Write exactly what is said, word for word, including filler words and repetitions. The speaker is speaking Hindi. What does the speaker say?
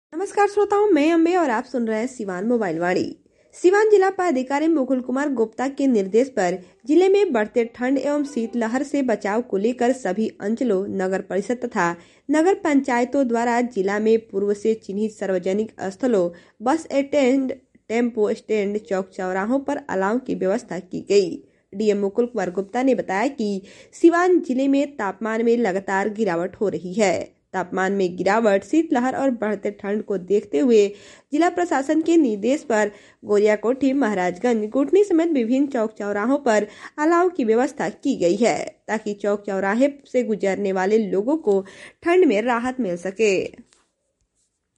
नमस्कार श्रोताओं, मैं अम्बे और आप सुन रहे हैं सिवान मोबाइल वाणी। सिवान जिला पदाधिकारी मुकुल कुमार गुप्ता के निर्देश पर जिले में बढ़ते ठंड एवं शीतलहर से बचाव को लेकर सभी अंचलों, नगर परिषद तथा नगर पंचायतों द्वारा जिला में पूर्व से चिन्हित सार्वजनिक स्थलों, बस स्टैंड, टेम्पो स्टैंड, चौक चौराहों पर अलाव की व्यवस्था की गई। डीएम मुकुल कुमार गुप्ता ने बताया कि सिवान जिले में तापमान में लगातार गिरावट हो रही है। तापमान में गिरावट, शीतलहर और बढ़ते ठंड को देखते हुए जिला प्रशासन के निर्देश पर गोरियाकोठी, महाराजगंज, गुटनी समेत विभिन्न चौक चौराहों पर अलाव की व्यवस्था की गई है, ताकि चौक चौराहे से गुजरने वाले लोगों को ठंड में राहत मिल सके।